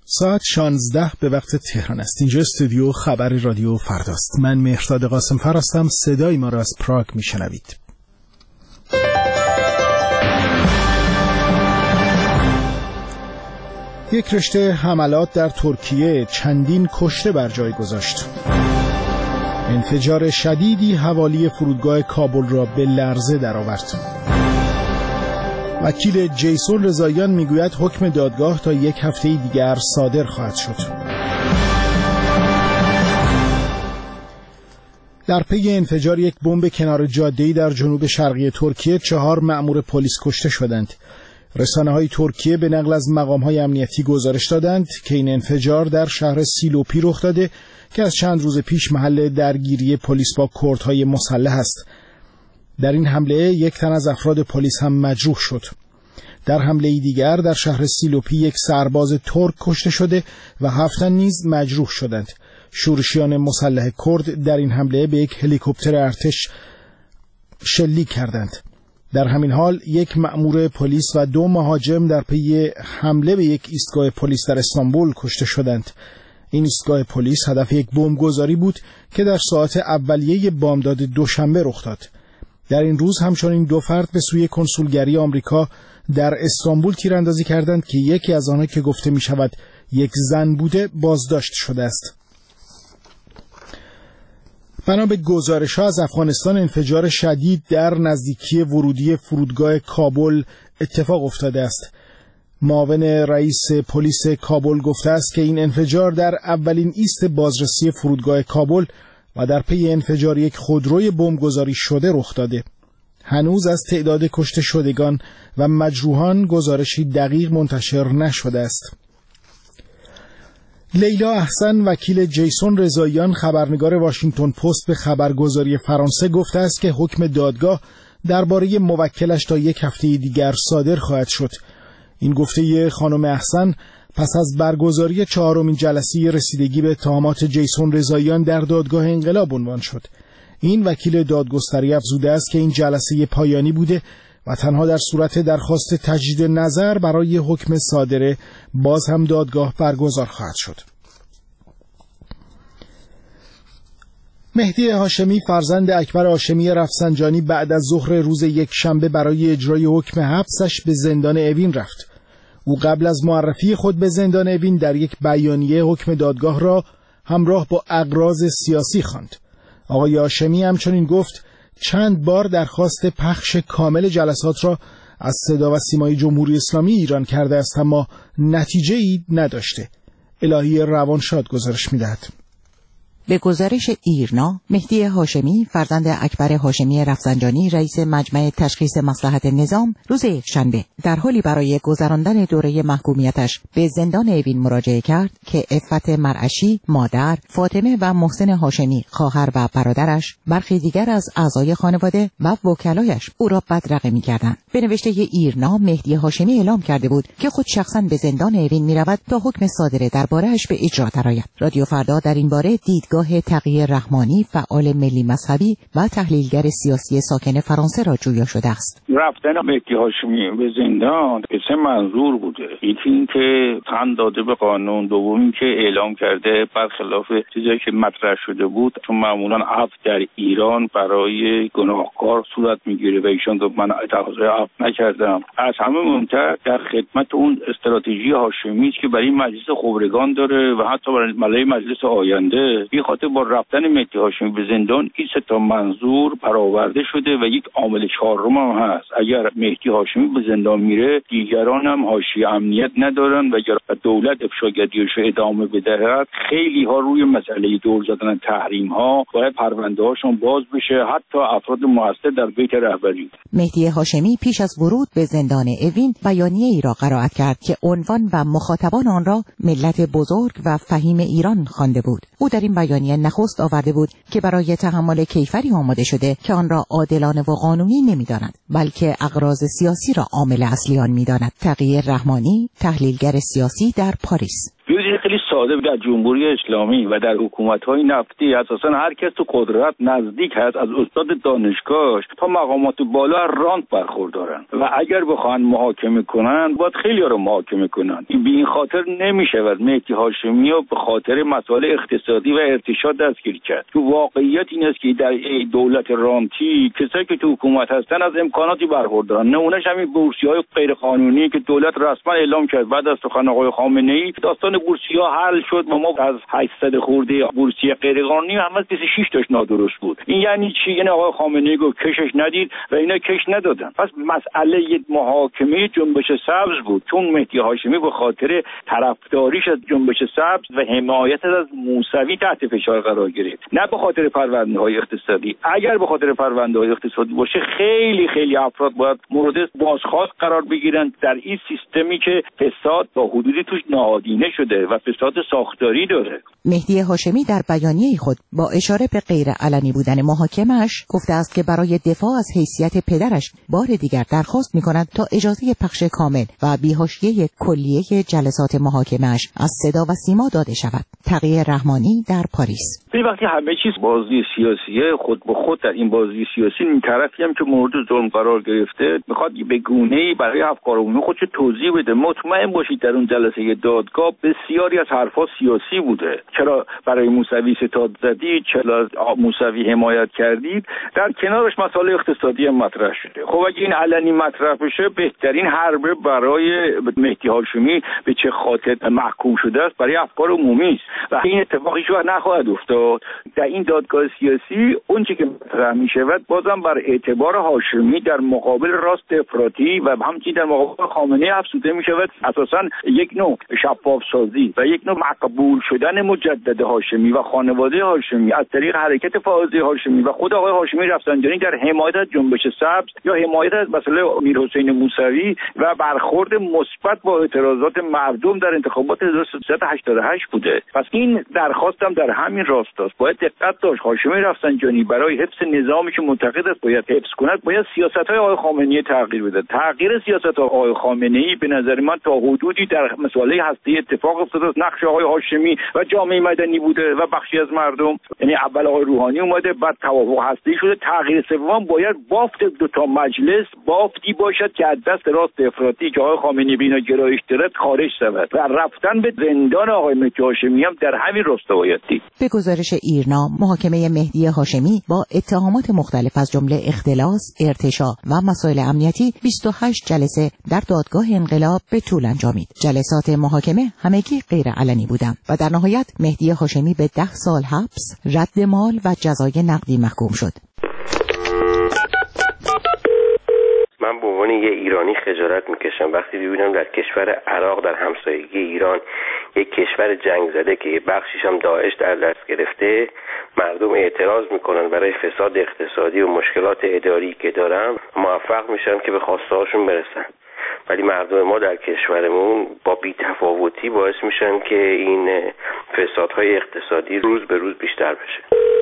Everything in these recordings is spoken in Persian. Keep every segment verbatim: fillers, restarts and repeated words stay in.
ساعت شانزده به وقت تهران است. اینجا استودیو خبر رادیو فرداست. من مهرداد قاسم‌فر هستم. صدای ما را از پراگ میشنوید. یک رشته حملات در ترکیه چندین کشته بر جای گذاشت. انفجار شدیدی حوالی فرودگاه کابل را به لرزه درآورد. وکیل جیسون رضاییان میگوید حکم دادگاه تا یک هفته دیگر صادر خواهد شد. در پی انفجار یک بمب کنار جاده‌ای در جنوب شرقی ترکیه چهار مأمور پلیس کشته شدند. رسانه‌های ترکیه به نقل از مقام‌های امنیتی گزارش دادند که این انفجار در شهر سیلوپی رخ داده که از چند روز پیش محل درگیری پلیس با کردهای مسلح است. در این حمله یک تن از افراد پلیس هم مجروح شد. در حمله دیگر در شهر سیلوپی یک سرباز ترک کشته شده و هفت تن نیز مجروح شدند. شورشیان مسلح کرد در این حمله به یک هلیکوپتر ارتش شلیک کردند. در همین حال یک مأمور پلیس و دو مهاجم در پی حمله به یک ایستگاه پلیس در استانبول کشته شدند. این ایستگاه پلیس هدف یک بمبگذاری بود که در ساعات اولیه بامداد دوشنبه رخ داد. در این روز همچنین دو فرد به سوی کنسولگری آمریکا در استانبول تیراندازی کردند که یکی از آنها که گفته می شود یک زن بوده بازداشت شده است. بنا به گزارش‌ها از افغانستان انفجار شدید در نزدیکی ورودی فرودگاه کابل اتفاق افتاده است. معاون رئیس پلیس کابل گفته است که این انفجار در اولین ایست بازرسی فرودگاه کابل و در پی انفجار یک خودروی بمبگذاری شده رخ داده. هنوز از تعداد کشته شدگان و مجروحان گزارشی دقیق منتشر نشده است. لیلا احسن وکیل جیسون رضاییان خبرنگار واشنگتن پست به خبرگزاری فرانسه گفته است که حکم دادگاه درباره موکلش تا یک هفته دیگر صادر خواهد شد. این گفته خانم احسن پس از برگزاری چهارمین جلسه رسیدگی به اتهامات جیسون رضاییان در دادگاه انقلاب عنوان شد. این وکیل دادگستری افزوده است که این جلسه پایانی بوده و تنها در صورت درخواست تجدید نظر برای حکم صادره باز هم دادگاه برگزار خواهد شد. مهدی هاشمی فرزند اکبر هاشمی رفسنجانی بعد از ظهر روز یک شنبه برای اجرای حکم حبسش به زندان اوین رفت. او قبل از معرفی خود به زندان اوین در یک بیانیه حکم دادگاه را همراه با اغراض سیاسی خواند. آقای هاشمی همچنین گفت چند بار درخواست پخش کامل جلسات را از صدا و سیمای جمهوری اسلامی ایران کرده است اما نتیجه‌ای نداشته. الهی روانشاد گزارش می‌دهد. به گزارش ایرنا، مهدی هاشمی فرزند اکبر هاشمی رفسنجانی رئیس مجمع تشخیص مصلحت نظام روز یکشنبه در حالی برای گذراندن دوره محکومیتش به زندان اوین مراجعه کرد که عفت مرعشی، مادر، فاطمه و محسن هاشمی خواهر و برادرش، برخی دیگر از اعضای خانواده و وکلایش او را بدرقه می‌کردند. به نوشته ایرنا، مهدی هاشمی اعلام کرده بود که خود شخصاً به زندان اوین می‌رود تا حکم صادره درباره‌اش به اجرا درآید. رادیو فردا در این باره دیدگاه تقی رحمانی فعال ملی مذهبی و تحلیلگر سیاسی ساکن فرانسه را جویا شده است. رفتن مهدی هاشمی به زندان به سه منظور بوده. یکی این که تن داده به قانون، دوم این که اعلام کرده برخلاف چیزی که مطرح شده بود چون معمولا عفو در ایران برای گناهکار صورت میگیره و ایشان گفت من تقاضای عفو نکردم. از همه مهمتر در خدمت اون استراتژی هاشمی که برای مجلس خبرگان داره و حتی برای مجلس آینده خاطر با رفتن مهدی هاشمی به زندان این سه تا منظور برآورده شده و یک عامل چهارم هم هست. اگر مهدی هاشمی به زندان میره دیگران هم حاشیه امنیت ندارن و اگر دولت افشاگریش رو ادامه بدهد خیلی ها روی مسئله دور زدن تحریم ها باید پرونده هاشون باز بشه، حتی افراد مؤثر در بیت رهبری. مهدی هاشمی پیش از ورود به زندان اوین بیانیه ای را قرائت کرد که عنوان و مخاطبان آن را ملت بزرگ و فهیم ایران خوانده بود. او در این بیانیه نخست آورده بود که برای تحمل کیفری آماده شده که آن را عادلانه و قانونی نمی‌داند بلکه اغراض سیاسی را عامل اصلی آن می‌داند. تقی رحمانی، تحلیلگر سیاسی در پاریس: یک ببینید خیلی ساده، در جمهوری اسلامی و در حکومت‌های نفتی اساساً هر کس تو قدرت نزدیک هست، از استاد دانشگاهش تا مقامات بالا رانت برخوردارن و اگر بخوان محاکمه کنن باید خیلی ها رو محاکمه کنن. این به این خاطر نمیشود مهدی هاشمی رو به خاطر مسائل اقتصادی و ارتشاد دستگیر کرد. تو واقعیت این است که در دولت رانتی کسایی که تو حکومت هستن از امکاناتی برخوردارن. نمونهش همین بورسی‌های غیر قانونی که دولت رسما اعلام کرد بعد از سخن آقای خامنه‌ای داستان بورسی‌ها حل شد و ما از هشتصد خورده بورسیه غیر قانونی هم از بیست و شش تاش نادرست بود. این یعنی چی؟ یعنی آقای خامنه‌ای گفت کشش ندید و اینا کش ندادن. پس مسئله محاکمه جنبش سبز بود، چون مهدی هاشمی به خاطر طرفداریش از جنبش سبز و حمایت از موسوی تحت فشار قرار گرفت، نه به خاطر پرونده‌های اقتصادی. اگر به خاطر پرونده‌های اقتصادی باشه خیلی خیلی افراد باید مورد بازخواست قرار بگیرن در این سیستمی که فساد تا حدودی توش نهادینه شده و فساد ساختاری داره. مهدی هاشمی در بیانیه خود با اشاره به غیر علنی بودن محاکمه‌اش گفته است که برای دفاع از حیثیت پدرش بار دیگر درخواست می‌کند تا اجازه پخش کامل و بی‌حاشیه کلیه جلسات محاکمه‌اش از صدا و سیما داده شود. تقی رحمانی در پاریس. این وقتی همه چیز بازی سیاسیه، خود به خود در این بازی سیاسی این طرفی هم که مورد ظلم قرار گرفته میخواد به گونه‌ای برای افکار عمومی خودش توضیح بده. مطمئن باشید در اون جلسه دادگاه بسیاری از حرفا سیاسی بوده. چرا برای موسوی ستاد زدید، چرا از موسوی حمایت کردید، در کنارش مسائل اقتصادی هم مطرح شده. خب اگه این علنی مطرح بشه بهترین حربه برای مهدی هاشمی به چه خاطر محکوم شده است برای افکار عمومی است و این اتفاقی شو نخواهد افتاد. در این دادگاه سیاسی اون چیزی که مطرح میشود بازم بر اعتبار هاشمی در مقابل راست افراطی و همچنین در مقابل خامنه‌ای افزوده میشود. اساساً یک نوع شفاف سازی و یک نوع مقبول شدن مجدد هاشمی و خانواده هاشمی از طریق حرکت فائزه هاشمی و خود آقای هاشمی رفسنجانی در حمایت از جنبش سبز یا حمایت از مسئله میرحسین موسوی و برخورد مثبت با اعتراضات مردم در انتخابات هزار و سیصد و هشتاد و هشت بوده. پس این درخواست هم در همین راستاست. باید دقت داشت هاشمی رفسنجانی برای حفظ نظامی که معتقد است باید حفظ کند باید سیاست‌های آقای خامنه‌ای تغییر بده. تغییر سیاست آقای خامنه‌ای به نظر من تا حدودی در مسئله هسته اتفاق افتاده. نقش آقای هاشمی و جامعه مدنی بوده و بخشی از مردم، یعنی اول آقای روحانی اومده بعد توافق هسته‌ای شده. تغییر سوم باید بافت دو تا مجلس بافتی باشد که از دست راست افراطی که آقای خامنه‌ای بینا گرایش دارد خارج شود و رفتن به زندان آقای مهدی هاشمی هم در همین راستا باید دید. به گزارش ایرنا محاکمه مهدی هاشمی با اتهامات مختلف از جمله اختلاس، ارتشاء و مسائل امنیتی بیست و هشت جلسه در دادگاه انقلاب به طول انجامید. جلسات محاکمه همگی غیر علنی بودند و در نهایت مهدی هاشمی به ده سال حبس، رد مال و جزای نقدی محکوم شد. من به عنوان یه ایرانی خجالت میکشم وقتی ببینم در کشور عراق در همسایگی ایران یک کشور جنگ زده که یه بخشیش هم داعش در دست گرفته مردم اعتراض میکنن برای فساد اقتصادی و مشکلات اداری که دارن موفق میشن که به خواسته هاشون برسن، ولی مردم ما در کشورمون با بی‌تفاوتی باعث میشن که این فسادهای اقتصادی روز به روز بیشتر بشه.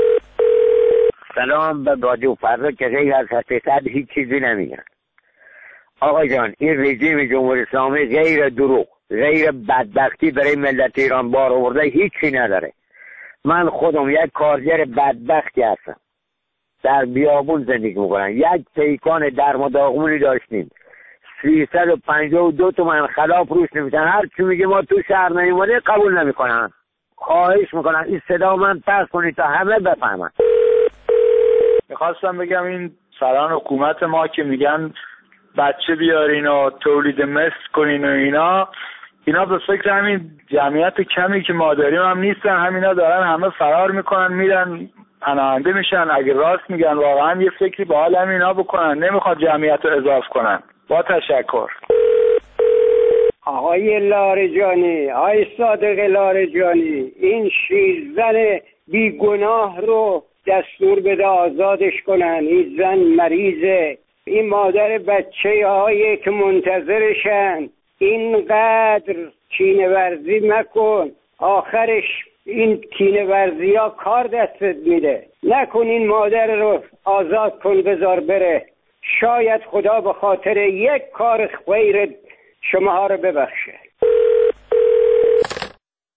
سلام به رادیو فردا که غیر از حقیقت هیچ چیزی نمیگن. آقا جان این رژیم جمهوری اسلامی غیر دروغ غیر بدبختی برای ملت ایران بار آورده هیچی نداره. من خودم یک کارگر بدبختی هستم، در بیابون زندگی میکنم. یک پیکان درم و داغمونی داشتیم سیصد و پنجاه و دو تومن خلاف روش نمیشن. هر چی میگه ما تو شهر نیومده قبول نمیکنن. خواهش میکنم این صدا من پس کنید تا همه بفهمن. میخواستم بگم این سران حکومت ما که میگن بچه بیارین و تولید مثل کنین و اینا اینا به فکر همین جمعیت کمی که ما داریم هم نیستن. همینا دارن همه فرار میکنن میرن پناهنده میشن. اگه راست میگن واقعا یه فکری به حال همینا بکنن، نمیخواد جمعیت رو اضافه کنن. با تشکر. آقای لاریجانی، آقای صادق لاریجانی، این شیرزن بیگناه رو دستور بده آزادش کنن. این زن مریضه، این مادر بچه هایی که منتظرشن. اینقدر کینه ورزی مکن، آخرش این کینه ورزی ها کار دستت میده. نکن این مادر رو آزاد کن بذار بره، شاید خدا به خاطر یک کار خیر شما ها رو ببخشه.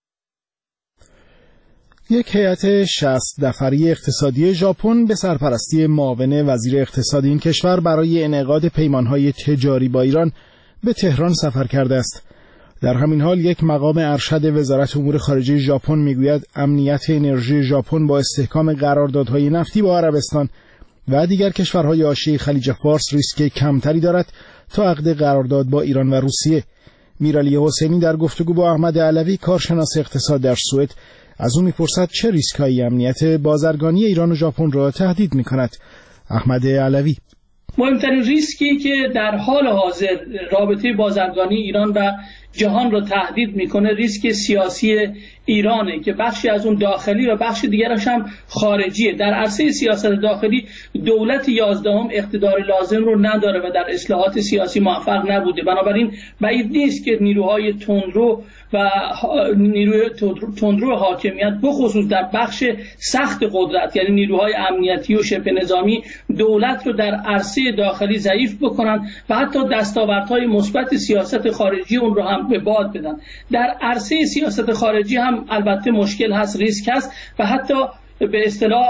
یک هیئت شصت نفری اقتصادی ژاپن به سرپرستی معاون وزیر اقتصاد این کشور برای انعقاد پیمانهای تجاری با ایران به تهران سفر کرده است. در همین حال یک مقام ارشد وزارت امور خارجه ژاپن میگوید امنیت انرژی ژاپن با استحکام قراردادهای نفتی با عربستان و دیگر کشورهای حاشیه خلیج فارس ریسک کمتری دارد تا عقد قرارداد با ایران و روسیه. میرعلی حسینی در گفتگو با احمد علوی کارشناس اقتصاد در سوئد از او میپرسد چه ریسک‌هایی امنیت بازرگانی ایران و ژاپن را تهدید می‌کند. احمد علوی: مهمترین ریسکی که در حال حاضر رابطه بازرگانی ایران و جهان را تهدید میکنه ریسک سیاسی ایرانه که بخشی از اون داخلی و بخش دیگرش هم خارجیه. در عرصه سیاست داخلی دولت یازدهم اقتدار لازم رو نداره و در اصلاحات سیاسی موفق نبوده، بنابراین بعید نیست که نیروهای تندرو و نیروی تندرو حاکمیت بخصوص در بخش سخت قدرت یعنی نیروهای امنیتی و شبه نظامی دولت رو در عرصه داخلی ضعیف بکنن و حتی دستاوردهای مثبت سیاست خارجی اون رو هم به باد بدن. در عرصه سیاست خارجی هم البته مشکل هست، ریسک هست و حتی به اصطلاح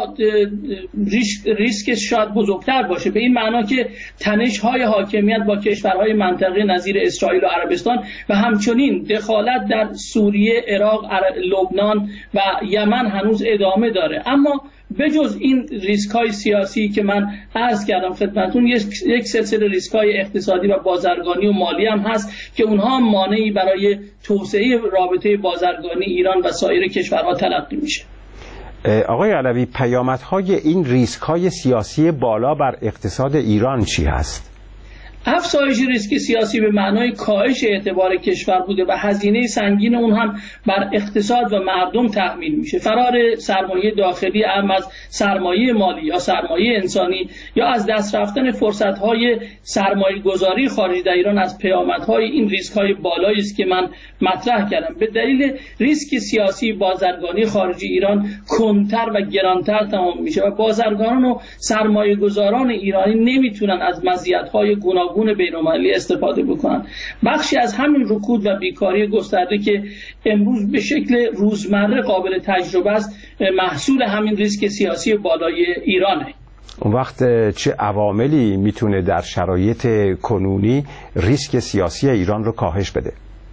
ریسک شاید بزرگتر باشه، به این معنا که تنش های حاکمیت با کشورهای منطقه نظیر اسرائیل و عربستان و همچنین دخالت در سوریه، عراق، لبنان و یمن هنوز ادامه داره. اما بجز این ریسک های سیاسی که من عرض کردم خدمتون، یک سلسله ریسک های اقتصادی و بازرگانی و مالی هم هست که اونها هم مانعی برای توسعه رابطه بازرگانی ایران و سایر کشورها تلقی میشه. آقای علوی، پیامدهای این ریسک‌های سیاسی بالا بر اقتصاد ایران چی هست؟ افزایش ریسک سیاسی به معنای کاهش اعتبار کشور بوده و هزینه سنگین اون هم بر اقتصاد و مردم تحمیل میشه. فرار سرمایه داخلی هم از سرمایه مالی یا سرمایه انسانی یا از دست رفتن فرصت‌های سرمایه گذاری خارجی در ایران از پیامدهای این ریسک‌های بالایی است که من مطرح کردم. به دلیل ریسک سیاسی بازرگانی خارجی ایران کندتر و گرانتر تمام میشه و بازرگانان و سرمایه گذاران ایرانی نمیتونن از مزیت‌های گوناگون بین‌المللی استفاده بکنن. بخشی از همین رکود و بیکاری گسترده که امروز به شکل روزمره قابل تجربه است محصول همین ریسک سیاسی بالای ایرانه. اون وقت چه عواملی میتونه در شرایط کنونی ریسک سیاسی ایران رو کاهش بده؟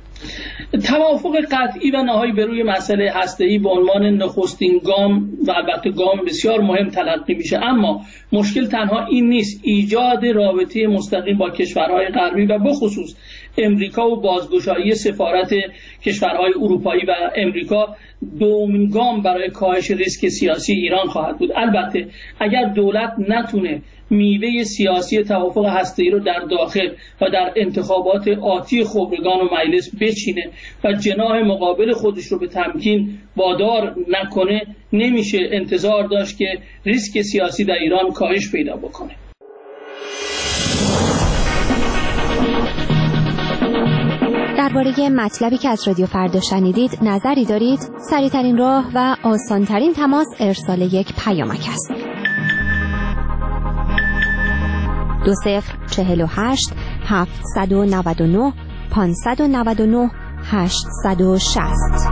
توافق قطعی و نهایی به روی مسئله هسته‌ای به عنوان نخستین گام و البته گام بسیار مهم تلقی میشه، اما مشکل تنها این نیست. ایجاد رابطه مستقیم با کشورهای غربی و بخصوص امریکا و بازگشایی سفارت کشورهای اروپایی و امریکا دومین گام برای کاهش ریسک سیاسی ایران خواهد بود. البته اگر دولت نتونه میوه سیاسی توافق هسته‌ای رو در داخل و در انتخابات آتی خبرگان و مجلس بچینه و جناح مقابل خودش رو به تمکین وادار نکنه، نمیشه انتظار داشت که ریسک سیاسی در ایران کاهش پیدا بکنه. درباره مطلبی که از رادیو فردا شنیدید نظری دارید؟ سریع‌ترین راه و آسان‌ترین تماس ارسال یک پیامک است. دو صفر چهل و هشت هفتصد و نود و نه پانصد و نود و نه هشتصد و شصت.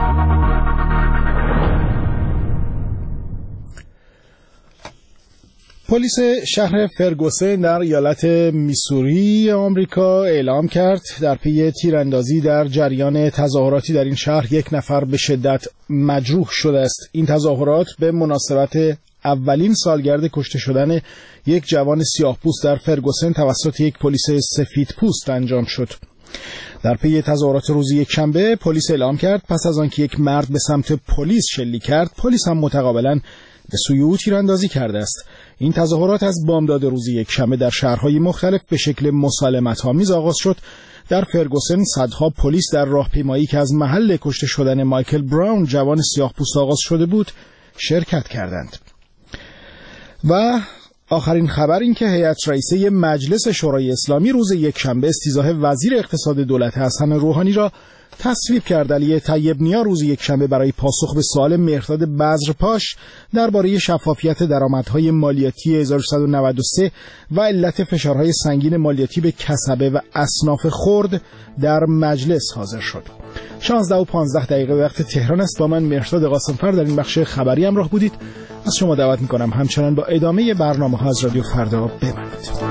پلیس شهر فرگوسن در ایالت میسوری آمریکا اعلام کرد در پی تیراندازی در جریان تظاهراتی در این شهر یک نفر به شدت مجروح شده است. این تظاهرات به مناسبت اولین سالگرد کشته شدن یک جوان سیاه‌پوست در فرگوسن توسط یک پلیس سفیدپوست انجام شد. در پی تظاهرات روز یکشنبه پلیس اعلام کرد پس از آنکه یک مرد به سمت پلیس شلیک کرد، پلیس هم متقابلا به سوی او تیراندازی کرده است. این تظاهرات از بامداد روز یکشنبه در شهرهای مختلف به شکل مسالمت‌آمیز آغاز شد. در فرگوسن صدها پلیس در راهپیمایی که از محل کشته شدن مایکل براون جوان سیاه‌پوست آغاز شده بود شرکت کردند. و آخرین خبر این که هیئت رئیسه مجلس شورای اسلامی روز یکشنبه استیضاح وزیر اقتصاد دولت حسن روحانی را تصویب کرد علی طیب نیا روز یکشنبه برای پاسخ به سوال مهرداد بذرپاش درباره شفافیت درآمدهای مالیاتی هزار و سیصد و نود و سه و علت فشارهای سنگین مالیاتی به کسبه و اصناف خرد در مجلس حاضر شد. شانزده و پانزده دقیقه وقت تهران است. با من مهرداد قاسمفر در این بخش خبری همراه بودید. از شما دعوت می‌کنم همچنان با ادامه برنامه‌ها از رادیو فردا بمانید.